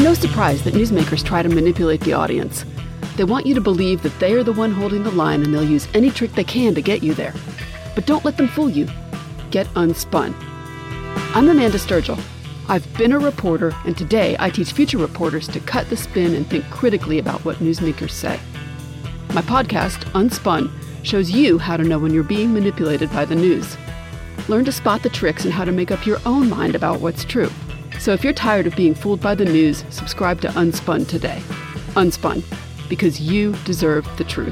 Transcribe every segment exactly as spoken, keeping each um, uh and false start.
no surprise that newsmakers try to manipulate the audience. They want you to believe that they are the one holding the line and they'll use any trick they can to get you there. But don't let them fool you. Get unspun. I'm Amanda Sturgill. I've been a reporter, and today I teach future reporters to cut the spin and think critically about what newsmakers say. My podcast, Unspun, shows you how to know when you're being manipulated by the news. Learn to spot the tricks and how to make up your own mind about what's true. So if you're tired of being fooled by the news, subscribe to Unspun today. Unspun, because you deserve the truth.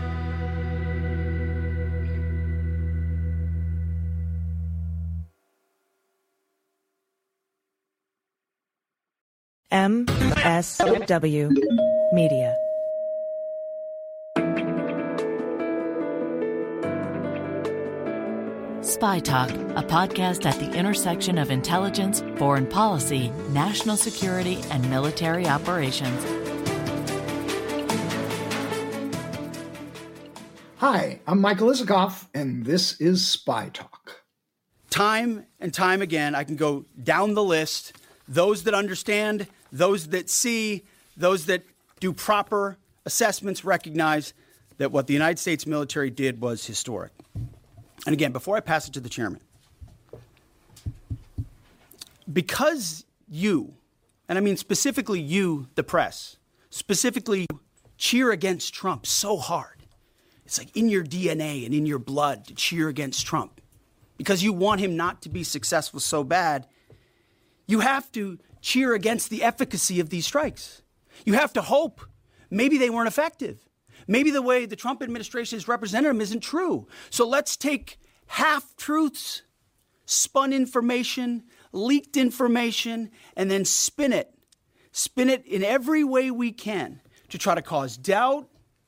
M S W Media. Spy Talk, a podcast at the intersection of intelligence, foreign policy, national security, and military operations. Hi, I'm Michael Isikoff, and this is Spy Talk. Time and time again, I can go down the list, those that understand, those that see, those that do proper assessments recognize that what the United States military did was historic. And again, before I pass it to the chairman, because you, and I mean specifically you, the press, specifically cheer against Trump so hard, it's like in your D N A and in your blood to cheer against Trump, because you want him not to be successful so bad, you have to cheer against the efficacy of these strikes. You have to hope maybe they weren't effective. Maybe the way the Trump administration has represented them isn't true. So let's take half-truths, spun information, leaked information, and then spin it. Spin it in every way we can to try to cause doubt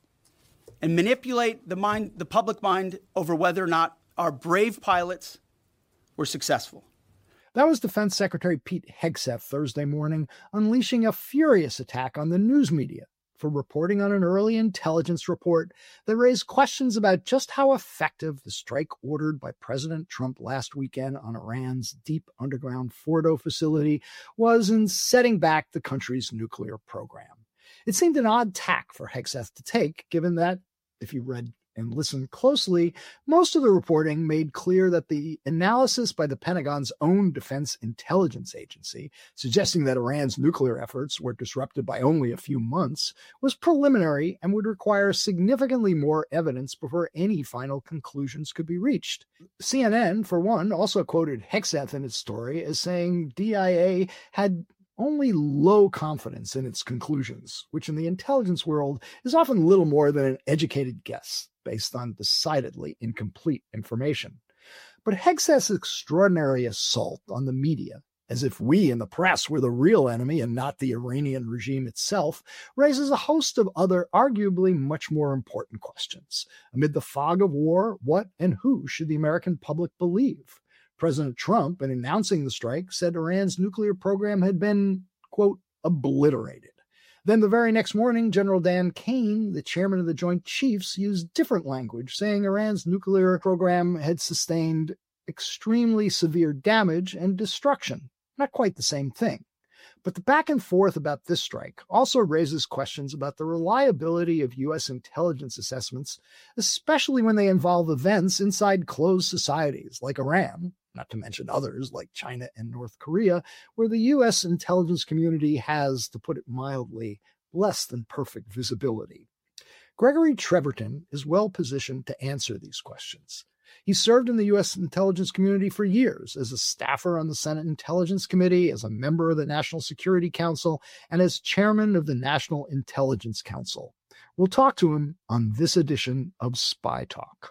and manipulate the mind, the public mind over whether or not our brave pilots were successful. That was Defense Secretary Pete Hegseth Thursday morning, unleashing a furious attack on the news media for reporting on an early intelligence report that raised questions about just how effective the strike ordered by President Trump last weekend on Iran's deep underground Fordo facility was in setting back the country's nuclear program. It seemed an odd tack for Hegseth to take, given that, if you read and listened closely, most of the reporting made clear that the analysis by the Pentagon's own Defense Intelligence Agency, suggesting that Iran's nuclear efforts were disrupted by only a few months, was preliminary and would require significantly more evidence before any final conclusions could be reached. C N N, for one, also quoted Hegseth in its story as saying D I A had only low confidence in its conclusions, which in the intelligence world is often little more than an educated guess based on decidedly incomplete information. But Hegseth's extraordinary assault on the media, as if we in the press were the real enemy and not the Iranian regime itself, raises a host of other arguably much more important questions. Amid the fog of war, what and who should the American public believe? President Trump, in announcing the strike, said Iran's nuclear program had been, quote, obliterated. Then the very next morning, General Dan Kane, the chairman of the Joint Chiefs, used different language, saying Iran's nuclear program had sustained extremely severe damage and destruction. Not quite the same thing. But the back and forth about this strike also raises questions about the reliability of U S intelligence assessments, especially when they involve events inside closed societies like Iran, not to mention others like China and North Korea, where the U S intelligence community has, to put it mildly, less than perfect visibility. Gregory Treverton is well positioned to answer these questions. He served in the U S intelligence community for years as a staffer on the Senate Intelligence Committee, as a member of the National Security Council, and as chairman of the National Intelligence Council. We'll talk to him on this edition of Spy Talk.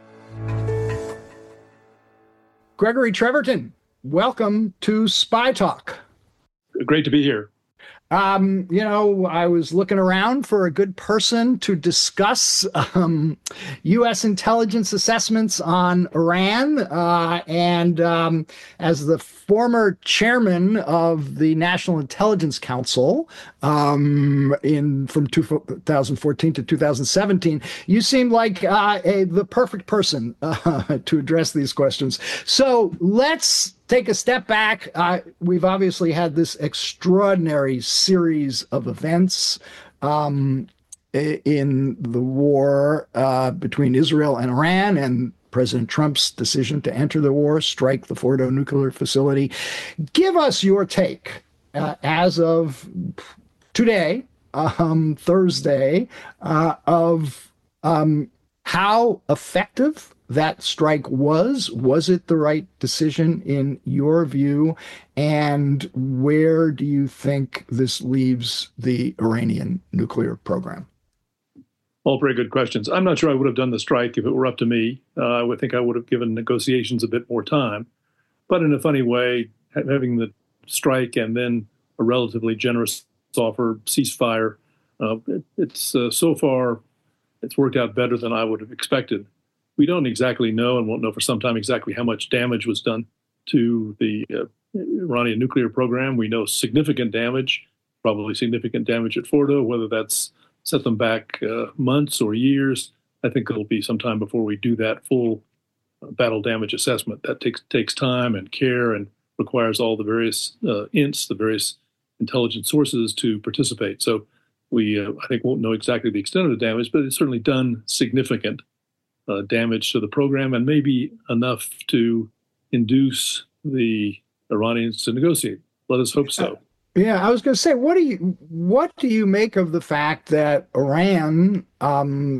Gregory Treverton, welcome to Spy Talk. Great to be here. Um, you know, I was looking around for a good person to discuss um, U S intelligence assessments on Iran. Uh, and um, as the former chairman of the National Intelligence Council um, in from two thousand fourteen to two thousand seventeen. You seem like uh, a, the perfect person uh, to address these questions. So let's take a step back. Uh, we've obviously had this extraordinary series of events um, in the war uh, between Israel and Iran, and President Trump's decision to enter the war, strike the Fordo nuclear facility. Give us your take uh, as of today, um, Thursday, uh, of um, how effective that strike was. Was it the right decision in your view? And where do you think this leaves the Iranian nuclear program? All very good questions. I'm not sure I would have done the strike if it were up to me. Uh, I would think I would have given negotiations a bit more time. But in a funny way, having the strike and then a relatively generous offer, ceasefire, uh, it, it's uh, so far, it's worked out better than I would have expected. We don't exactly know and won't know for some time exactly how much damage was done to the uh, Iranian nuclear program. We know significant damage, probably significant damage at Fordo, whether that's set them back uh, months or years. I think it'll be some time before we do that full uh, battle damage assessment. That takes takes time and care and requires all the various uh, ints, the various intelligence sources to participate. So we, uh, I think, won't know exactly the extent of the damage, but it's certainly done significant uh, damage to the program, and maybe enough to induce the Iranians to negotiate. Let us hope so. Yeah, I was going to say, what do you what do you make of the fact that Iran um,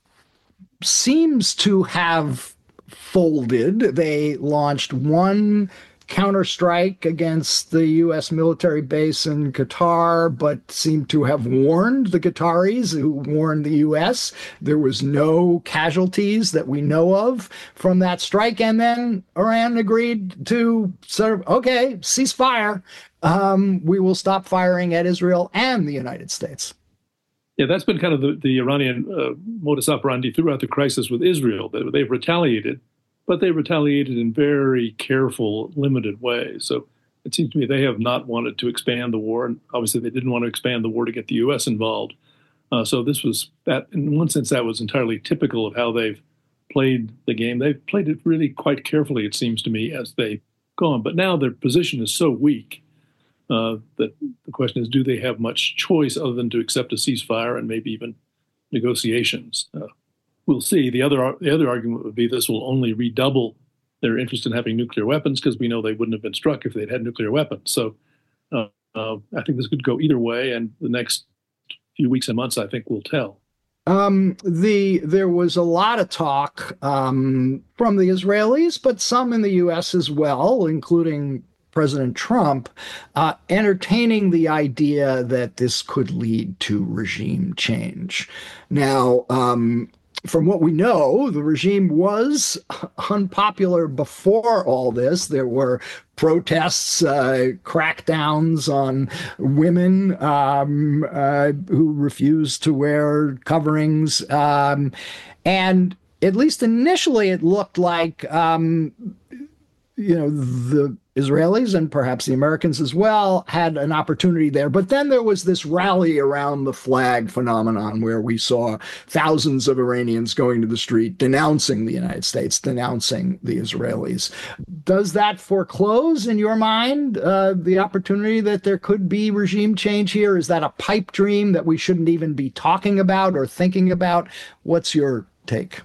seems to have folded? They launched one counterstrike against the U S military base in Qatar, but seemed to have warned the Qataris, who warned the U S. There was no casualties that we know of from that strike. And then Iran agreed to sort of, okay, ceasefire. Um, we will stop firing at Israel and the United States. Yeah, that's been kind of the, the Iranian uh, modus operandi throughout the crisis with Israel. They, they've retaliated, but they retaliated in very careful, limited ways. So it seems to me they have not wanted to expand the war, and obviously they didn't want to expand the war to get the U S involved. Uh, so this was, that in one sense, that was entirely typical of how they've played the game. They've played it really quite carefully, it seems to me, as they've gone. But now their position is so weak Uh, that the question is, do they have much choice other than to accept a ceasefire and maybe even negotiations? Uh, we'll see. The other the other argument would be this will only redouble their interest in having nuclear weapons, because we know they wouldn't have been struck if they'd had nuclear weapons. So uh, uh, I think this could go either way, and the next few weeks and months, I think, will tell. Um, the there was a lot of talk um, from the Israelis, but some in the U S as well, including President Trump, uh, entertaining the idea that this could lead to regime change. Now, um, from what we know, the regime was unpopular before all this. There were protests, uh, crackdowns on women um, uh, who refused to wear coverings. Um, and at least initially, it looked like, um, you know, the Israelis and perhaps the Americans as well had an opportunity there. But then there was this rally around the flag phenomenon where we saw thousands of Iranians going to the street denouncing the United States, denouncing the Israelis. Does that foreclose, in your mind, uh, the opportunity that there could be regime change here? Is that a pipe dream that we shouldn't even be talking about or thinking about? What's your take?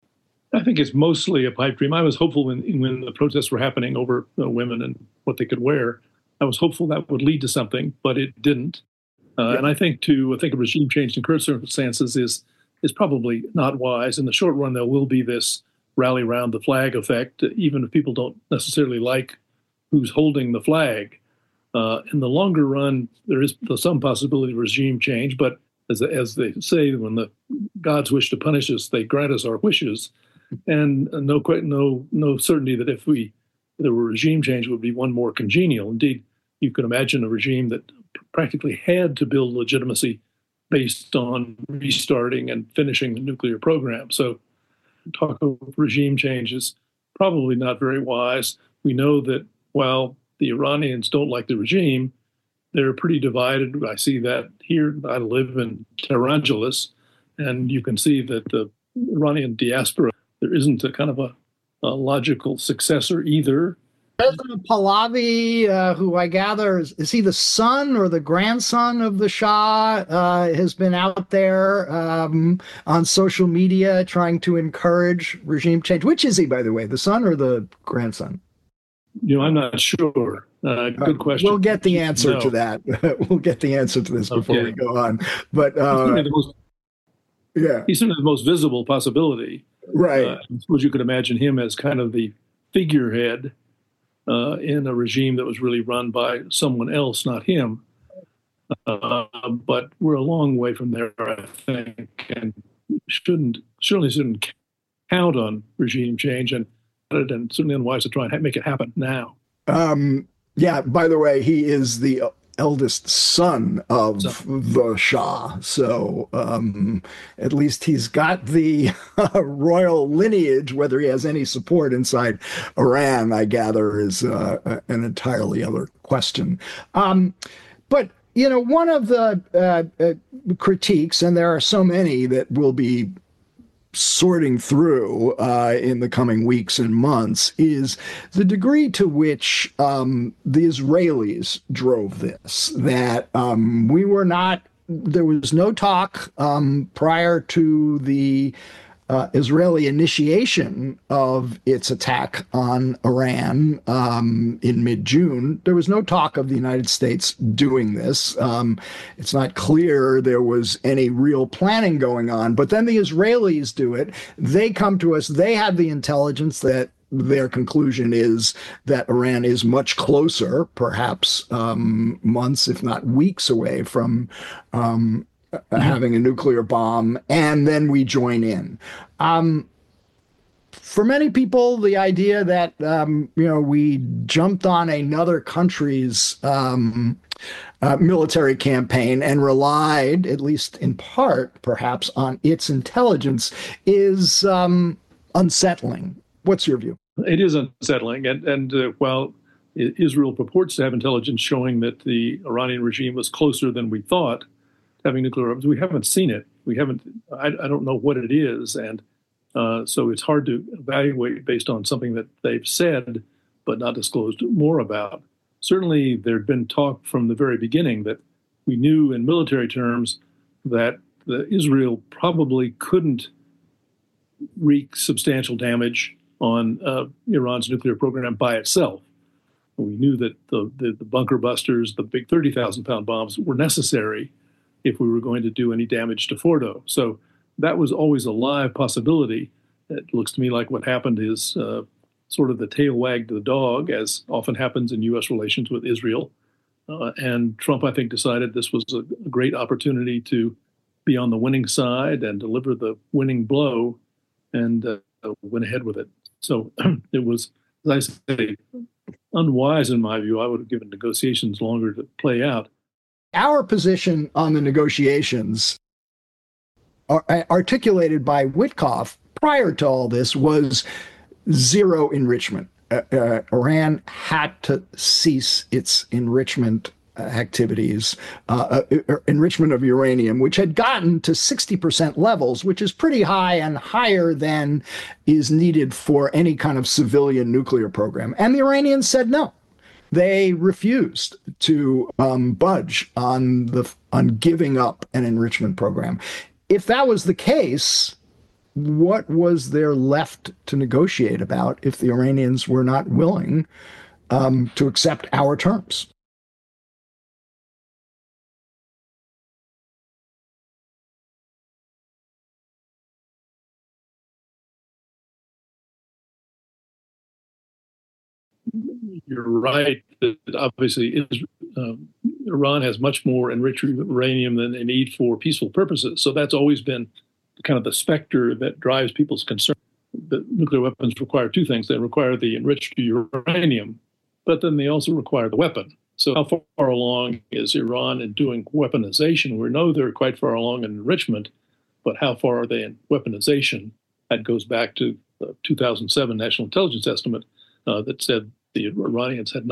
I think it's mostly a pipe dream. I was hopeful when, when the protests were happening over uh, women and what they could wear. I was hopeful that would lead to something, but it didn't. Uh, yeah. And I think to think of regime change in current circumstances is is probably not wise. In the short run, there will be this rally around the flag effect, even if people don't necessarily like who's holding the flag. Uh, in the longer run, there is some possibility of regime change, but as as they say, when the gods wish to punish us, they grant us our wishes. And no, no, no certainty that if we there were regime change, it would be one more congenial. Indeed, you can imagine a regime that practically had to build legitimacy based on restarting and finishing the nuclear program. So, talk of regime change is probably not very wise. We know that while the Iranians don't like the regime. They're pretty divided. I see that here. I live in Tehran-Angeles, and you can see that the Iranian diaspora, there isn't a kind of a, a logical successor either. President Pahlavi, uh, who I gather is, is he the son or the grandson of the Shah, uh, has been out there um, on social media trying to encourage regime change. Which is he, by the way, the son or the grandson? You know, I'm not sure. Uh, good question. We'll get the answer no. to that. We'll get the answer to this before okay. we go on. But uh, he's, the most, yeah, he's certainly the most visible possibility. Right. Uh, I suppose you could imagine him as kind of the figurehead uh, in a regime that was really run by someone else, not him. Uh, but we're a long way from there, I think, and shouldn't certainly shouldn't count on regime change, and and certainly unwise to try and make it happen now. Um, yeah. By the way, he is the eldest son of so. the Shah, so um, at least he's got the uh, royal lineage. Whether he has any support inside Iran, I gather, is uh, an entirely other question. Um, but you know, one of the uh, uh, critiques, and there are so many that will be sorting through uh, in the coming weeks and months, is the degree to which um, the Israelis drove this, that um, we were not, there was no talk um, prior to the uh, Israeli initiation of its attack on Iran um, in mid-June. There was no talk of the United States doing this. Um, it's not clear there was any real planning going on. But then the Israelis do it. They come to us. They have the intelligence that their conclusion is that Iran is much closer, perhaps um, months, if not weeks away from um, mm-hmm. having a nuclear bomb, and then we join in. Um, for many people, the idea that, um, you know, we jumped on another country's um, uh, military campaign and relied, at least in part, perhaps, on its intelligence is um, unsettling. What's your view? It is unsettling. And, and uh, while Israel purports to have intelligence showing that the Iranian regime was closer than we thought, having nuclear weapons, we haven't seen it. We haven't, I, I don't know what it is. And uh, so it's hard to evaluate based on something that they've said, but not disclosed more about. Certainly, there'd been talk from the very beginning that we knew in military terms that the Israel probably couldn't wreak substantial damage on uh, Iran's nuclear program by itself. We knew that the, the, the bunker busters, the big thirty thousand pound bombs, were necessary if we were going to do any damage to Fordo. So that was always a live possibility. It looks to me like what happened is uh, sort of the tail wagged the dog, as often happens in U S relations with Israel. Uh, and Trump, I think, decided this was a, a great opportunity to be on the winning side and deliver the winning blow, and uh, went ahead with it. So it was, as I say, unwise in my view. I would have given negotiations longer to play out. Our position on the negotiations, are, articulated by Witkoff prior to all this, was zero enrichment. Uh, uh, Iran had to cease its enrichment activities, uh, uh, enrichment of uranium, which had gotten to sixty percent levels, which is pretty high and higher than is needed for any kind of civilian nuclear program. And the Iranians said no. They refused to um, budge on the on giving up an enrichment program. If that was the case, what was there left to negotiate about if the Iranians were not willing um, to accept our terms? You're right that obviously um, Iran has much more enriched uranium than they need for peaceful purposes. So that's always been kind of the specter that drives people's concern. The nuclear weapons require two things. They require the enriched uranium, but then they also require the weapon. So how far along is Iran in doing weaponization? We know they're quite far along in enrichment, but how far are they in weaponization? That goes back to the two thousand seven National Intelligence Estimate uh, that said the Iranians had not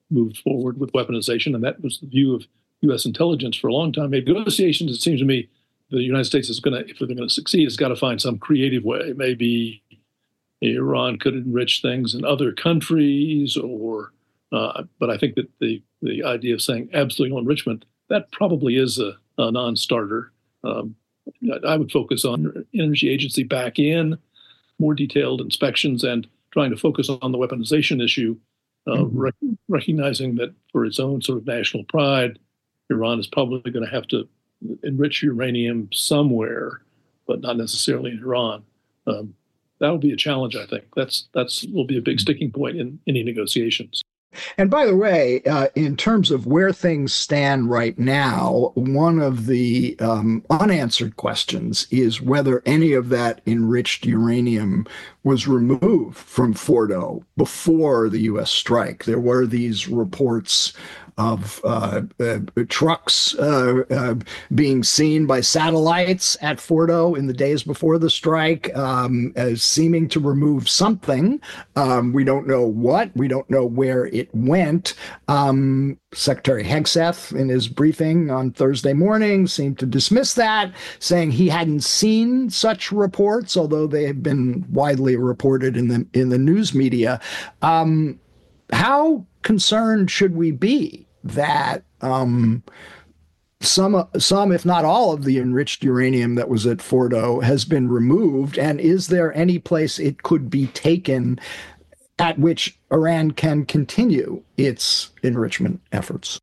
moved forward with weaponization, and that was the view of U S intelligence for a long time. Maybe negotiations, it seems to me, the United States is going to, if they're going to succeed, has got to find some creative way. Maybe Iran could enrich things in other countries, or, uh, but I think that the, the idea of saying absolute enrichment, that probably is a, a non-starter. Um, I would focus on Energy Agency back in, more detailed inspections, and trying to focus on the weaponization issue, uh, mm-hmm. rec- recognizing that for its own sort of national pride, Iran is probably going to have to enrich uranium somewhere, but not necessarily in Iran. Um, that'll be a challenge, I think. That's that's will be a big sticking point in any negotiations. And by the way, uh, in terms of where things stand right now, one of the um, unanswered questions is whether any of that enriched uranium was removed from Fordo before the U S strike. There were these reports of uh, uh, trucks uh, uh, being seen by satellites at Fordo in the days before the strike, um, as seeming to remove something. Um, we don't know what. We don't know where it went. Um, Secretary Hegseth, in his briefing on Thursday morning, seemed to dismiss that, saying he hadn't seen such reports, although they have been widely reported in the in the news media. Um, how concerned should we be that um, some, some, if not all, of the enriched uranium that was at Fordo has been removed? And is there any place it could be taken at which Iran can continue its enrichment efforts?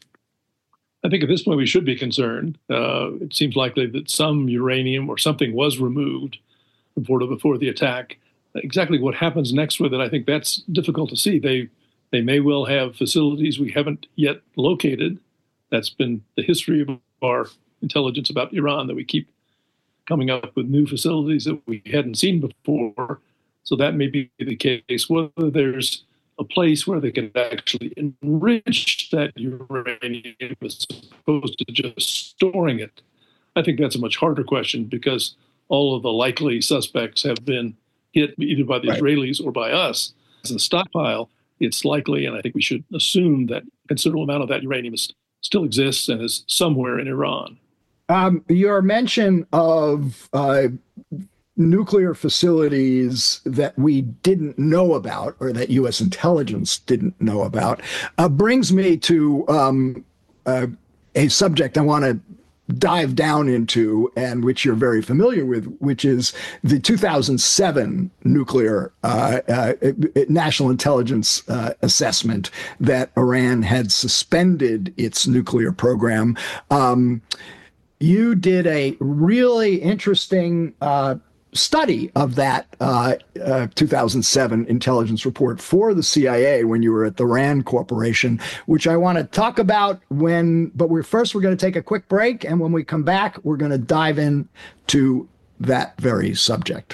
I think at this point we should be concerned. Uh, it seems likely that some uranium or something was removed from Fordo before the attack. Exactly what happens next with it, I think that's difficult to see. They They may well have facilities we haven't yet located. That's been the history of our intelligence about Iran, that we keep coming up with new facilities that we hadn't seen before. So that may be the case. Whether there's a place where they can actually enrich that uranium as opposed to just storing it, I think that's a much harder question, because all of the likely suspects have been hit either by the right. Israelis or by us as a stockpile. It's likely, and I think we should assume, that a considerable amount of that uranium is, still exists and is somewhere in Iran. Um, your mention of uh, nuclear facilities that we didn't know about, or that U S intelligence didn't know about, uh, brings me to um, uh, a subject I want to dive down into, and which you're very familiar with, which is the two thousand seven nuclear uh, uh, national intelligence uh, assessment that Iran had suspended its nuclear program. Um, you did a really interesting uh, study of that uh, uh, two thousand seven intelligence report for the C I A when you were at the RAND Corporation, which I want to talk about when, but we're first, we're going to take a quick break. And when we come back, we're going to dive in to that very subject.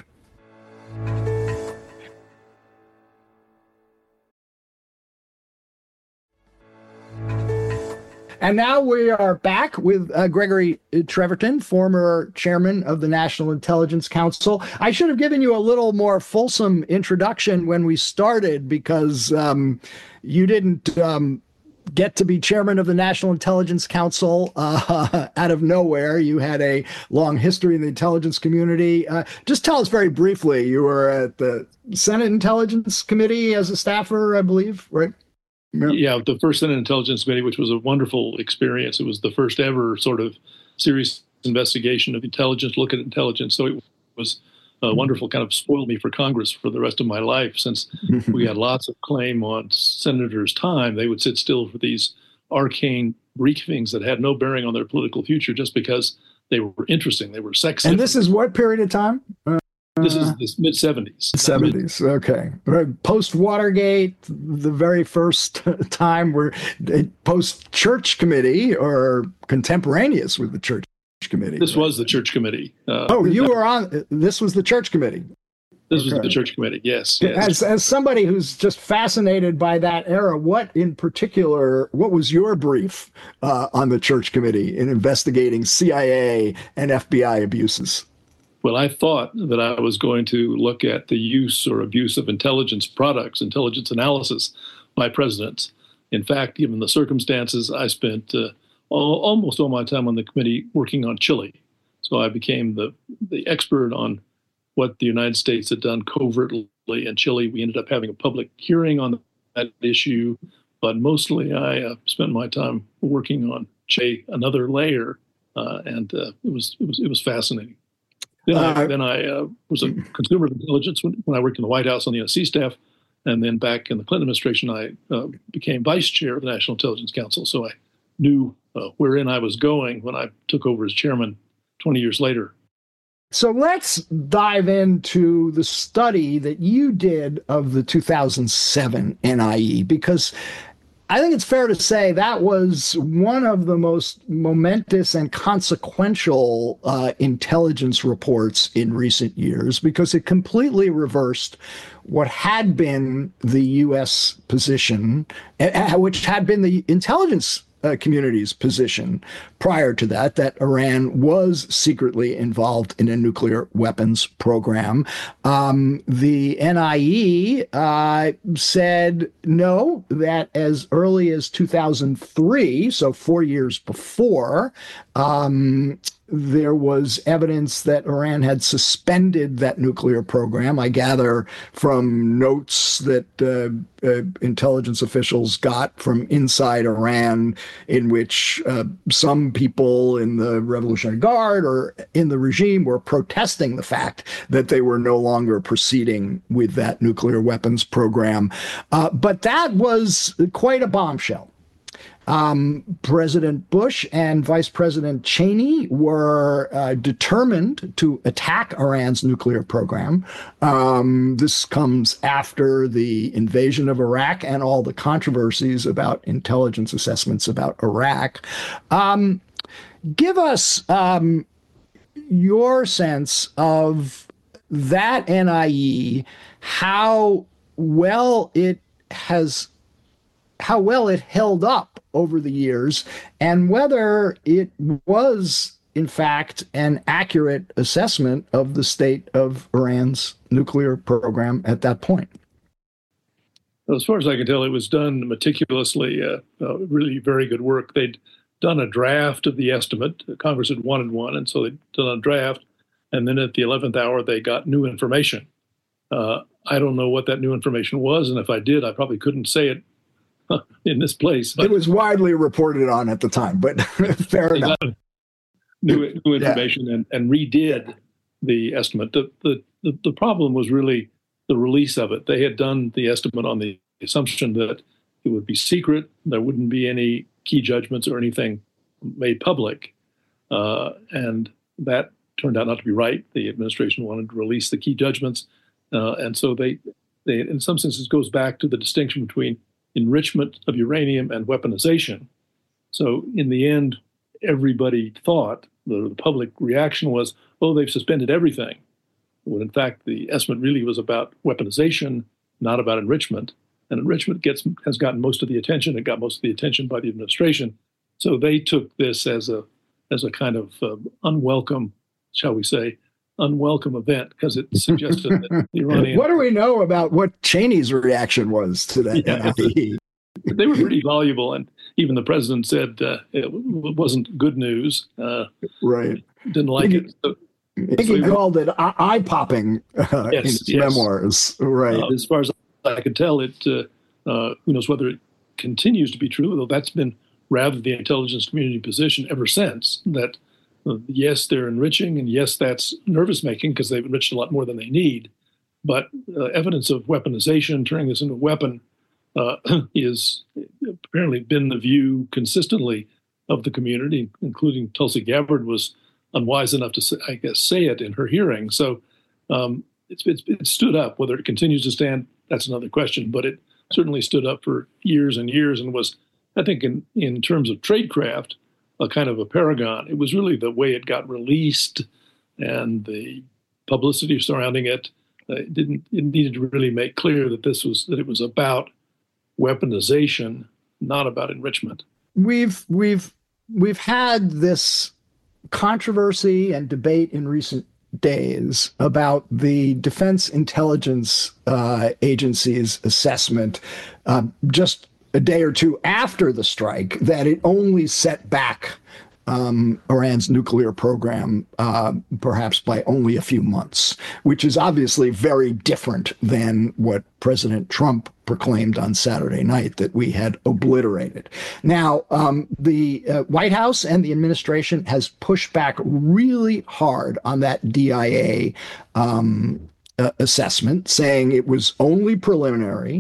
And now we are back with uh, Gregory Treverton, former chairman of the National Intelligence Council. I should have given you a little more fulsome introduction when we started, because um, you didn't um, get to be chairman of the National Intelligence Council uh, out of nowhere. You had a long history in the intelligence community. Uh, just tell us very briefly, you were at the Senate Intelligence Committee as a staffer, I believe, right? Yeah. yeah, the first Senate Intelligence Committee, which was a wonderful experience. It was the first ever sort of serious investigation of intelligence, look at intelligence. So it was a wonderful, kind of spoiled me for Congress for the rest of my life, since we had lots of claim on senators' time. They would sit still for these arcane briefings that had no bearing on their political future just because they were interesting. They were sexy. And this is what period of time? Uh, This is the mid-seventies. seventies, okay. Post-Watergate, the very first time where post-Church Committee, or contemporaneous with the Church Committee? This was the Church Committee. Uh, oh, you were on, this was the Church Committee. This okay. was the Church Committee, yes. yes. As, as somebody who's just fascinated by that era, what in particular, what was your brief uh, on the Church Committee in investigating C I A and F B I abuses? Well, I thought that I was going to look at the use or abuse of intelligence products, intelligence analysis by presidents. In fact, given the circumstances, I spent uh, all, almost all my time on the committee working on Chile. So I became the, the expert on what the United States had done covertly in Chile. We ended up having a public hearing on that issue, but mostly I uh, spent my time working on Chile, another layer, uh, and uh, it was it was it was fascinating. Then I, uh, then I uh, was a consumer of intelligence when, when I worked in the White House on the N S C staff, and then back in the Clinton administration, I uh, became vice chair of the National Intelligence Council. So I knew uh, wherein I was going when I took over as chairman twenty years later. So let's dive into the study that you did of the two thousand seven N I E, because I think it's fair to say that was one of the most momentous and consequential uh, intelligence reports in recent years, because it completely reversed what had been the U S position, uh, which had been the intelligence Uh, community's position prior to that, that Iran was secretly involved in a nuclear weapons program. Um, the N I E uh, said no, that as early as two thousand three, so four years before, um, there was evidence that Iran had suspended that nuclear program. I gather from notes that uh, uh, intelligence officials got from inside Iran, in which uh, some people in the Revolutionary Guard or in the regime were protesting the fact that they were no longer proceeding with that nuclear weapons program. Uh, but that was quite a bombshell. Um, President Bush and Vice President Cheney were uh, determined to attack Iran's nuclear program. Um, this comes after the invasion of Iraq and all the controversies about intelligence assessments about Iraq. Um, give us um, your sense of that N I E, how well it has, how well it held up over the years, and whether it was, in fact, an accurate assessment of the state of Iran's nuclear program at that point. As far as I can tell, it was done meticulously, uh, uh, really very good work. They'd done a draft of the estimate. Congress had wanted one, and so they'd done a draft, and then at the eleventh hour, they got new information. Uh, I don't know what that new information was, and if I did, I probably couldn't say it in this place. But it was widely reported on at the time, but fair enough. New, new information yeah. and, and redid the estimate. The, the, the, the problem was really the release of it. They had done the estimate on the assumption that it would be secret, there wouldn't be any key judgments or anything made public. Uh, and that turned out not to be right. The administration wanted to release the key judgments. Uh, and so they, they, in some senses, goes back to the distinction between enrichment of uranium and weaponization. So in the end, everybody thought, the, the public reaction was, oh, they've suspended everything. When in fact, the estimate really was about weaponization, not about enrichment. And enrichment gets has gotten most of the attention. It got most of the attention by the administration. So they took this as a as a kind of uh, unwelcome, shall we say, unwelcome event, because it suggested that the Iranian... What do we know about what Cheney's reaction was to that? Yeah, they were pretty voluble, and even the president said uh, it wasn't good news. Uh, right. Didn't like he, it. So, he so called it eye-popping uh, yes, in his yes. memoirs. Right. Uh, as far as I could tell, it uh, uh, who knows whether it continues to be true, though that's been rather the intelligence community position ever since, that Uh, yes, they're enriching, and yes, that's nervous-making because they've enriched a lot more than they need. But uh, evidence of weaponization, turning this into a weapon, uh, is apparently been the view consistently of the community, including Tulsi Gabbard was unwise enough to, say, I guess, say it in her hearing. So um, it's, it's, it stood up. Whether it continues to stand, that's another question. But it certainly stood up for years and years and was, I think, in, in terms of tradecraft, a kind of a paragon. It was really the way it got released and the publicity surrounding it. Uh, it didn't. It needed to really make clear that this was that it was about weaponization, not about enrichment. We've we've we've had this controversy and debate in recent days about the Defense Intelligence uh, Agency's assessment, uh, just a day or two after the strike that it only set back Um, Iran's nuclear program, uh, perhaps by only a few months, which is obviously very different than what President Trump proclaimed on Saturday night that we had obliterated. Now, um, the uh, White House and the administration has pushed back really hard on that D I A um, uh, assessment, saying it was only preliminary.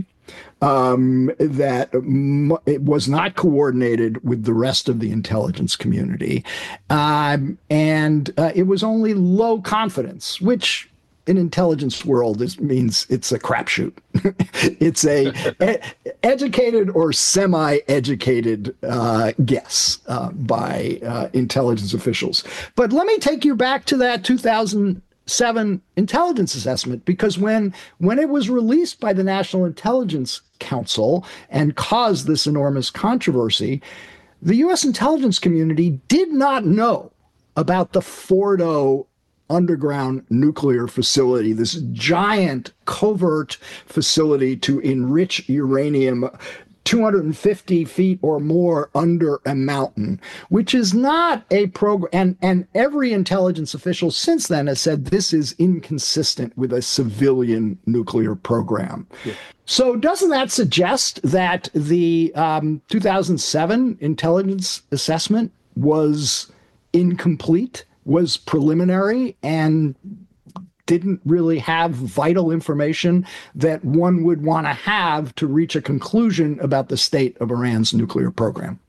Um, that m- it was not coordinated with the rest of the intelligence community. Um, and uh, it was only low confidence, which in intelligence world is, means it's a crapshoot. It's a e- educated or semi-educated uh, guess uh, by uh, intelligence officials. But let me take you back to that two thousand seven intelligence assessment, because when when it was released by the National Intelligence Council and caused this enormous controversy, the U S intelligence community did not know about the Fordo underground nuclear facility, this giant covert facility to enrich uranium two hundred fifty feet or more under a mountain, which is not a program. And, and every intelligence official since then has said this is inconsistent with a civilian nuclear program. Yeah. So doesn't that suggest that the um, two thousand seven intelligence assessment was incomplete, was preliminary, and didn't really have vital information that one would want to have to reach a conclusion about the state of Iran's nuclear program?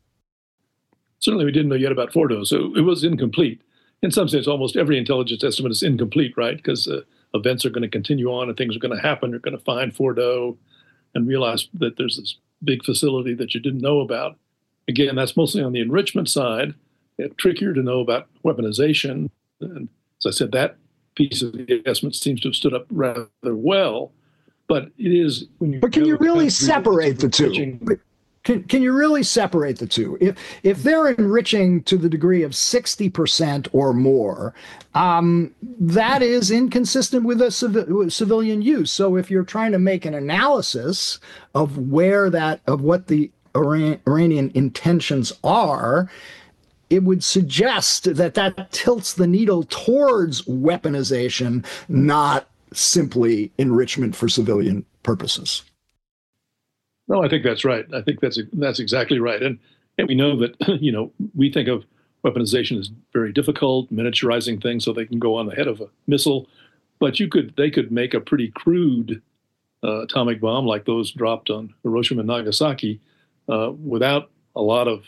Certainly, we didn't know yet about Fordo, so it was incomplete. In some sense, almost every intelligence estimate is incomplete, right? Because uh, events are going to continue on and things are going to happen. You're going to find Fordo and realize that there's this big facility that you didn't know about. Again, that's mostly on the enrichment side. It's trickier to know about weaponization. And as I said, that piece of the assessment seems to have stood up rather well, but it is when you. But can you really separate the two? Can can you really separate the two? If if they're enriching to the degree of sixty percent or more, um, that is inconsistent with a civ- with civilian use. So if you're trying to make an analysis of where that of what the Iran, Iranian intentions are, it would suggest that that tilts the needle towards weaponization, not simply enrichment for civilian purposes. No, I think that's right. I think that's that's exactly right. And, and we know that, you know, we think of weaponization as very difficult, miniaturizing things so they can go on the head of a missile. But you could they could make a pretty crude uh, atomic bomb like those dropped on Hiroshima and Nagasaki uh, without a lot of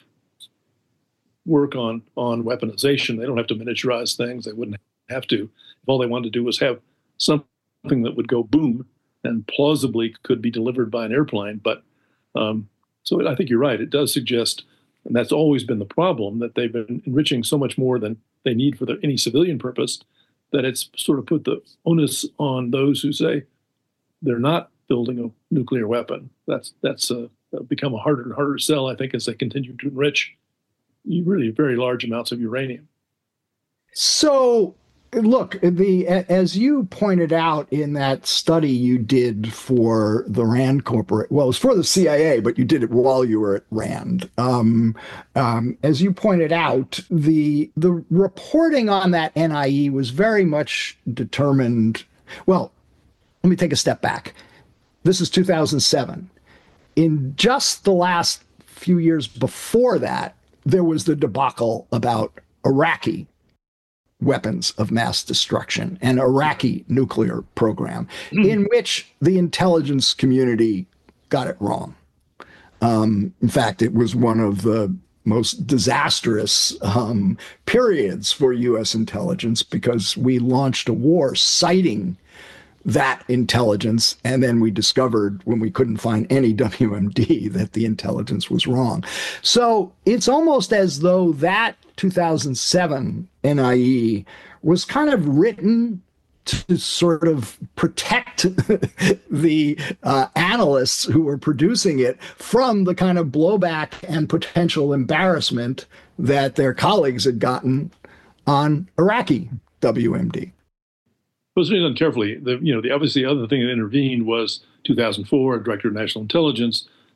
work on on weaponization. They don't have to miniaturize things. They wouldn't have to. If all they wanted to do was have something that would go boom and plausibly could be delivered by an airplane. But um, so I think you're right. It does suggest, and that's always been the problem, that they've been enriching so much more than they need for the, any civilian purpose, that it's sort of put the onus on those who say they're not building a nuclear weapon. That's that's uh, become a harder and harder sell, I think, as they continue to enrich really very large amounts of uranium. So, look, the as you pointed out in that study you did for the RAND Corporation, well, it was for the C I A, but you did it while you were at RAND. Um, um, as you pointed out, the the reporting on that N I E was very much determined. Well, let me take a step back. This is two thousand seven. In just the last few years before that, there was the debacle about Iraqi weapons of mass destruction and Iraqi nuclear program, mm. in which the intelligence community got it wrong. Um, in fact, it was one of the most disastrous um, periods for U S intelligence, because we launched a war citing that intelligence, and then we discovered when we couldn't find any W M D that the intelligence was wrong. So it's almost as though that two thousand seven N I E was kind of written to sort of protect the uh, analysts who were producing it from the kind of blowback and potential embarrassment that their colleagues had gotten on Iraqi W M D. It was done carefully. The, you know, the obviously other thing that intervened was two thousand four, Director of National Intelligence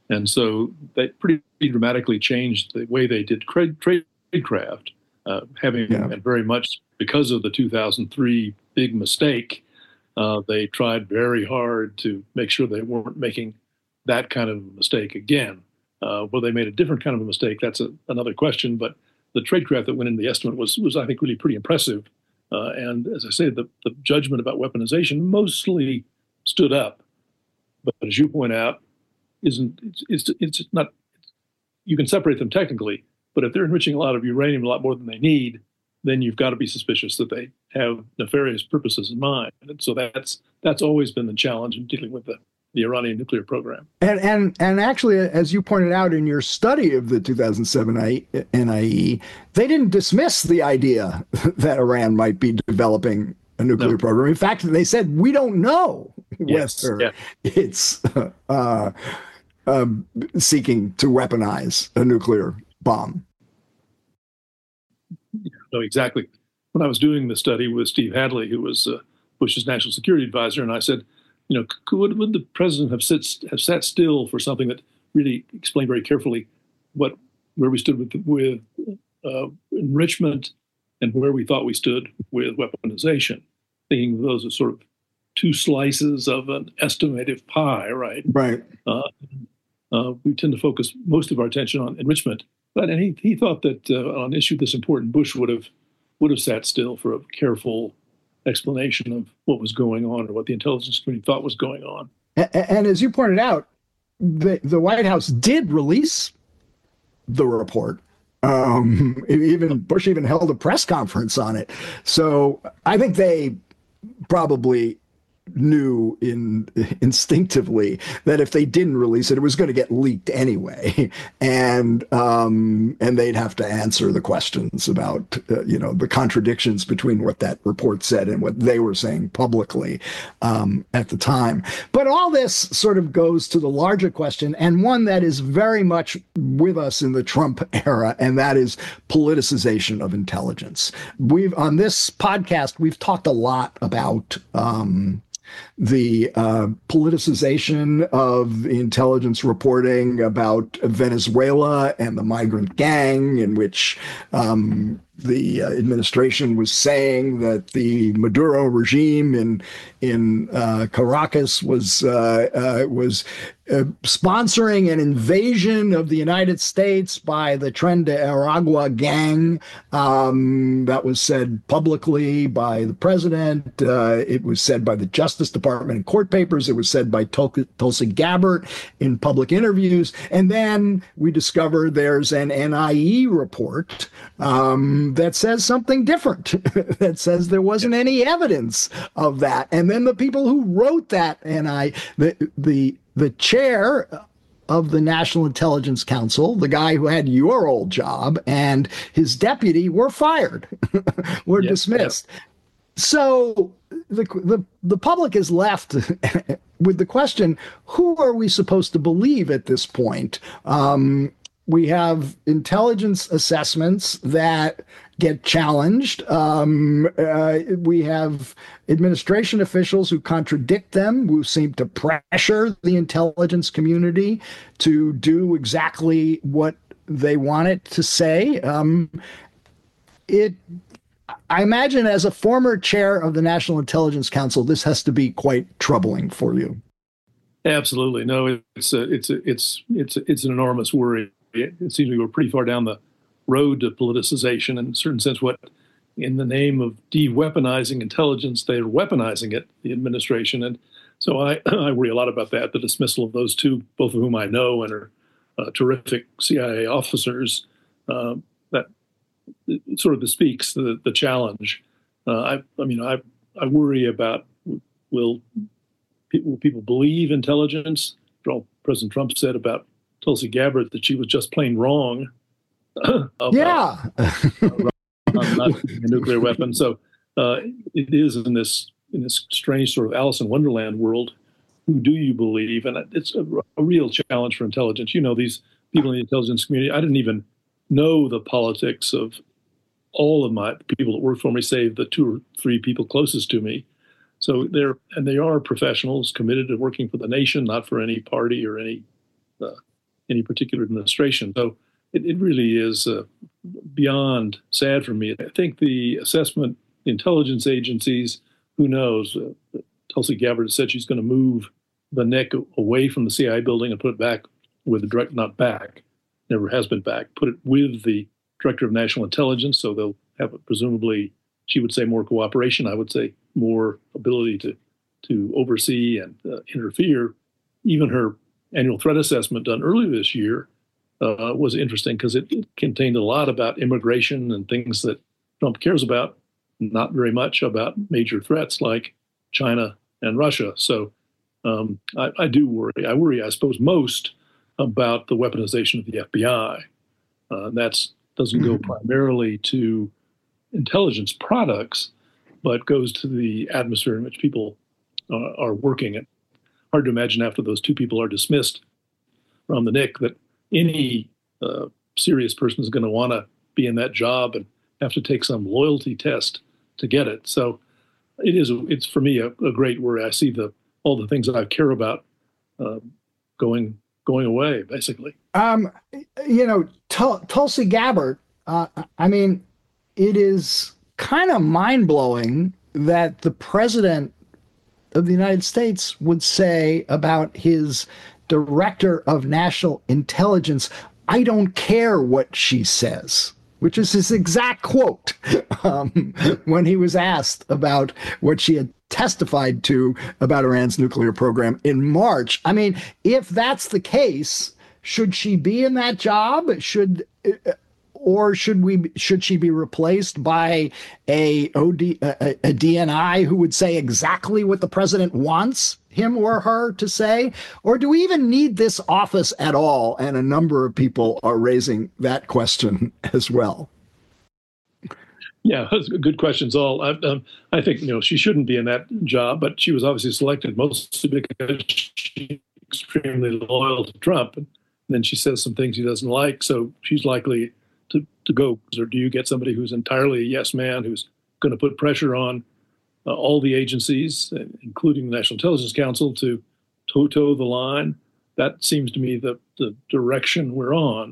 And so they pretty dramatically changed the way they did trade tradecraft, uh, having Yeah. and very much because of the two thousand three big mistake. Uh, they tried very hard to make sure they weren't making that kind of a mistake again. Uh, whether they made a different kind of a mistake, that's a, another question. But the tradecraft that went into the estimate was, was I think, really pretty impressive. Uh, and as I say, the, the judgment about weaponization mostly stood up. But as you point out, isn't it's, it's it's not. You can separate them technically, but if they're enriching a lot of uranium, a lot more than they need, then you've got to be suspicious that they have nefarious purposes in mind. And so that's that's always been the challenge in dealing with the, the Iranian nuclear program. And and and actually, as you pointed out in your study of the two thousand seven N I E, they didn't dismiss the idea that Iran might be developing a nuclear No. program. In fact, they said, we don't know Yes, whether yeah. it's uh, um, seeking to weaponize a nuclear bomb. No, exactly. When I was doing the study with Steve Hadley, who was uh, Bush's national security advisor, and I said, you know, could, would the president have, sit, have sat still for something that really explained very carefully what where we stood with, with uh, enrichment and where we thought we stood with weaponization, thinking of those as sort of two slices of an estimative pie, right? Right. Uh, uh, we tend to focus most of our attention on enrichment. But and he, he thought that uh, on an issue this important, Bush would have would have sat still for a careful explanation of what was going on or what the intelligence community thought was going on. And, and as you pointed out, the, the White House did release the report. Um, even Bush even held a press conference on it. So I think they probably knew in instinctively that if they didn't release it, it was going to get leaked anyway, and um, and they'd have to answer the questions about uh, you know the contradictions between what that report said and what they were saying publicly um, at the time. But all this sort of goes to the larger question, and one that is very much with us in the Trump era, and that is politicization of intelligence. We've on this podcast we've talked a lot about. Um, the uh, politicization of intelligence reporting about Venezuela and the migrant gang, in which um, the uh, administration was saying that the Maduro regime in in uh, Caracas was uh, uh, was uh, sponsoring an invasion of the United States by the Tren de Aragua gang. Um, that was said publicly by the president. Uh, it was said by the Justice Department in court papers. It was said by Tul- Tulsi Gabbard in public interviews. And then we discover there's an N I E report um, that says something different, that says there wasn't any evidence of that. And then the people who wrote that N I, the the the chair of the National Intelligence Council, the guy who had your old job, and his deputy were fired, were Yes, dismissed. Yes. So the, the the public is left with the question, who are we supposed to believe at this point? Um, we have intelligence assessments that get challenged. Um, uh, we have administration officials who contradict them, who seem to pressure the intelligence community to do exactly what they want it to say. Um, it, I imagine, as a former chair of the National Intelligence Council, this has to be quite troubling for you. Absolutely, no. It's a, it's a, it's it's a, it's an enormous worry. It, it seems we were pretty far down the road to politicization, in a certain sense. What, in the name of de-weaponizing intelligence, they're weaponizing it, the administration. And so I, I worry a lot about that, the dismissal of those two, both of whom I know and are uh, terrific C I A officers. Uh, that it sort of bespeaks the, the challenge. Uh, I, I mean, I, I worry about, will people, will people believe intelligence? All President Trump said about Tulsi Gabbard that she was just plain wrong. About, yeah. uh, not a nuclear weapon. So uh, it is in this in this strange sort of Alice in Wonderland world. Who do you believe? And it's a, a real challenge for intelligence. You know, these people in the intelligence community, I didn't even know the politics of all of my people that work for me, save the two or three people closest to me. So they're, and they are professionals committed to working for the nation, not for any party or any uh, any particular administration. So it, it really is uh, beyond sad for me. I think the assessment, the intelligence agencies, who knows? Uh, Tulsi Gabbard said she's going to move the N I C away from the C I A building and put it back with the direct, not back, never has been back, put it with the Director of National Intelligence. So they'll have presumably, she would say more cooperation. I would say more ability to, to oversee and uh, interfere. Even her annual threat assessment done earlier this year uh, was interesting because it, it contained a lot about immigration and things that Trump cares about, not very much about major threats like China and Russia. So um, I, I do worry. I worry, I suppose, most about the weaponization of the F B I. Uh, that doesn't go primarily to intelligence products, but goes to the atmosphere in which people uh, are working. And hard to imagine after those two people are dismissed from the N I C that any uh, serious person is going to want to be in that job and have to take some loyalty test to get it. So it is, it's for me a, a great worry. I see the all the things that I care about uh, going going away, basically. Um, you know, Tul- Tulsi Gabbard, uh, I mean, it is kind of mind-blowing that the president of the United States would say about his director of national intelligence, "I don't care what she says," which is his exact quote um, when he was asked about what she had testified to about Iran's nuclear program in March. I mean, if that's the case, should she be in that job? Should or should we should she be replaced by a O D a, a D N I who would say exactly what the president wants him or her to say? Or do we even need this office at all? And a number of people are raising that question as well. Yeah, good questions all. I, um, I think, you know, she shouldn't be in that job, but she was obviously selected mostly because she's extremely loyal to Trump. And then she says some things he doesn't like, so she's likely to, to go. Or do you get somebody who's entirely a yes man, who's going to put pressure on uh, all the agencies, including the National Intelligence Council, to toe-toe the line? That seems to me the, the direction we're on.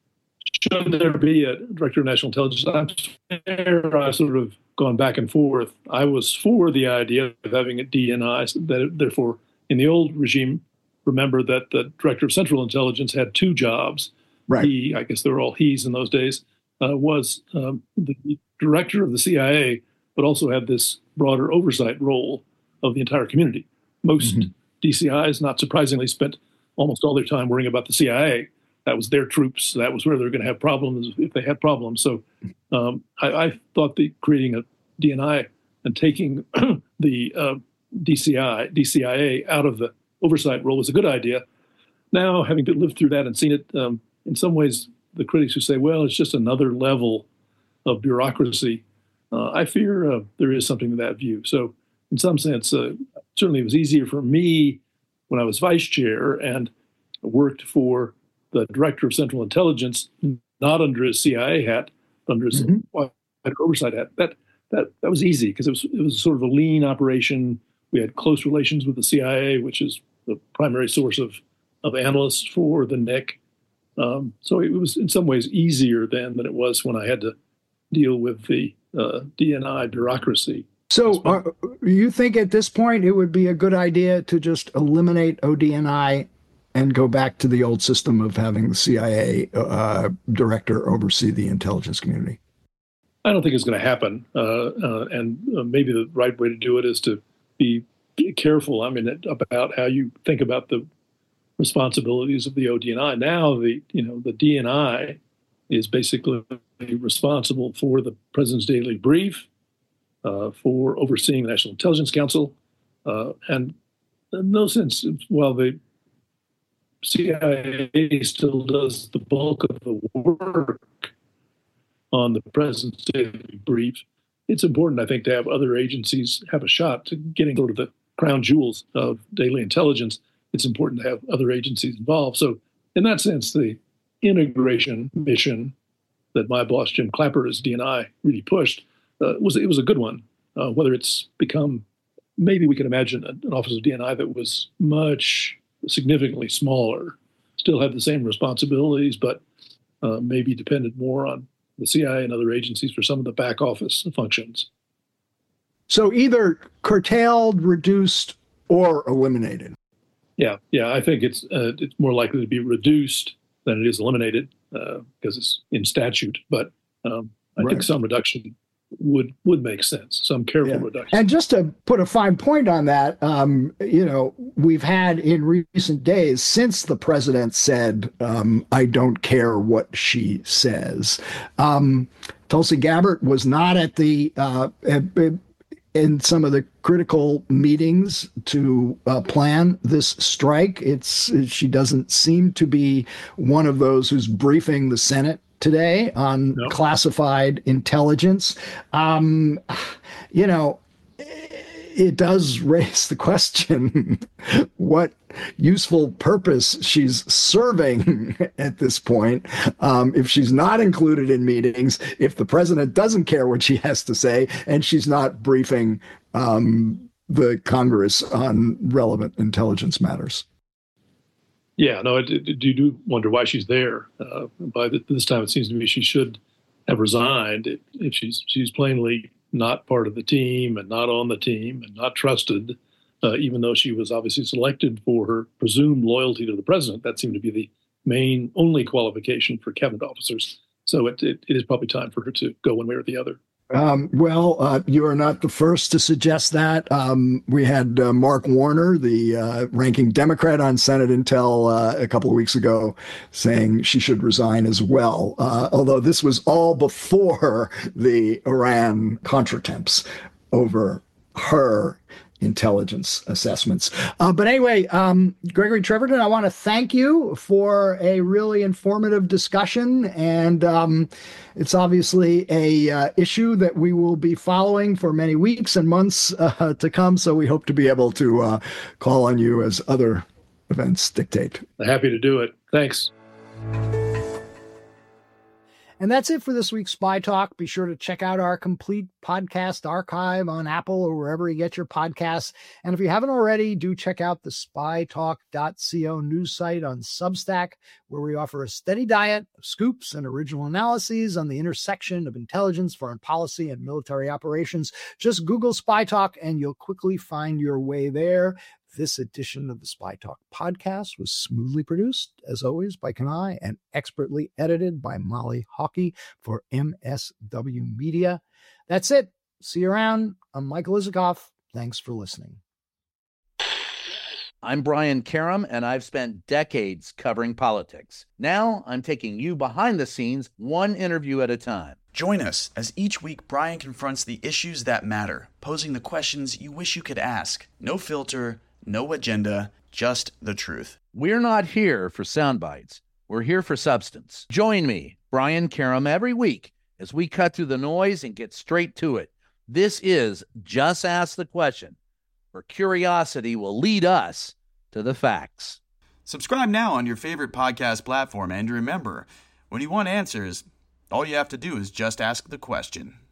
Should there be a director of national intelligence? I'm fair, I've sort of gone back and forth. I was for the idea of having a D N I, that therefore, in the old regime, remember that the director of central intelligence had two jobs. Right. He, I guess they were all he's in those days, uh, was um, the director of the C I A, but also had this broader oversight role of the entire community. Most mm-hmm. D C Is, not surprisingly, spent almost all their time worrying about the C I A. That was their troops. That was where they were going to have problems if they had problems. So um, I, I thought that creating a D N I and taking the uh, D C I, D C I A out of the oversight role was a good idea. Now, having lived through that and seen it, um, in some ways, the critics who say, well, it's just another level of bureaucracy, uh, I fear uh, there is something to that view. So in some sense, uh, certainly it was easier for me when I was vice chair and worked for the director of central intelligence, not under his C I A hat, but under his mm-hmm. oversight hat. That that that was easy because it was it was sort of a lean operation. We had close relations with the C I A, which is the primary source of of analysts for the N I C. Um, so it was in some ways easier then than it was when I had to deal with the uh, D N I bureaucracy. So uh, you think at this point it would be a good idea to just eliminate O D N I and go back to the old system of having the C I A uh, director oversee the intelligence community? I don't think it's going to happen. Uh, uh, and uh, maybe the right way to do it is to be careful, I mean, about how you think about the responsibilities of the O D N I. Now, the you know the D N I is basically responsible for the president's daily brief, uh, for overseeing the National Intelligence Council, uh, and in no sense, while the C I A still does the bulk of the work on the president's daily brief, it's important, I think, to have other agencies have a shot to getting sort of the crown jewels of daily intelligence. It's important to have other agencies involved. So in that sense, the integration mission that my boss, Jim Clapper, as D N I, really pushed, uh, was it was a good one. Uh, whether it's become, maybe we can imagine an office of D N I that was much significantly smaller, still have the same responsibilities, but uh, maybe depended more on the C I A and other agencies for some of the back office functions. So either curtailed, reduced, or eliminated. Yeah, yeah, I think it's uh, it's more likely to be reduced than it is eliminated uh, because it's in statute. But um, I right. think some reduction would would make sense, some careful yeah. reduction. And just to put a fine point on that, um, you know, we've had in recent days, since the president said, um, I don't care what she says, um, Tulsi Gabbard was not at the uh, at, in some of the critical meetings to uh, plan this strike. It's she doesn't seem to be one of those who's briefing the Senate today on nope. classified intelligence. Um, you know, it does raise the question what useful purpose she's serving at this point. Um, if she's not included in meetings, if the president doesn't care what she has to say, and she's not briefing um, the Congress on relevant intelligence matters. Yeah, no, it, it, you do wonder why she's there. Uh, by the, this time, it seems to me she should have resigned if, if she's she's plainly not part of the team and not on the team and not trusted, uh, even though she was obviously selected for her presumed loyalty to the president. That seemed to be the main, only qualification for cabinet officers. So it, it, it is probably time for her to go one way or the other. Um, well, uh, you are not the first to suggest that. Um, we had uh, Mark Warner, the uh, ranking Democrat on Senate Intel, uh, a couple of weeks ago, saying she should resign as well. Uh, although this was all before the Iran contretemps over her intelligence assessments. Uh, but anyway, um, Gregory Treverton, I want to thank you for a really informative discussion. And um, it's obviously a uh, issue that we will be following for many weeks and months uh, to come. So we hope to be able to uh, call on you as other events dictate. Happy to do it. Thanks. And that's it for this week's Spy Talk. Be sure to check out our complete podcast archive on Apple or wherever you get your podcasts. And if you haven't already, do check out the spy talk dot co news site on Substack, where we offer a steady diet of scoops and original analyses on the intersection of intelligence, foreign policy, and military operations. Just Google Spy Talk and you'll quickly find your way there. This edition of the Spy Talk podcast was smoothly produced, as always, by Kanai and expertly edited by Molly Hockey for M S W Media. That's it. See you around. I'm Michael Isikoff. Thanks for listening. I'm Brian Karem, and I've spent decades covering politics. Now I'm taking you behind the scenes, one interview at a time. Join us as each week Brian confronts the issues that matter, posing the questions you wish you could ask. No filter, no agenda, just the truth. We're not here for sound bites. We're here for substance. Join me, Brian Karem, every week as we cut through the noise and get straight to it. This is Just Ask the Question, where curiosity will lead us to the facts. Subscribe now on your favorite podcast platform, and remember, when you want answers, all you have to do is just ask the question.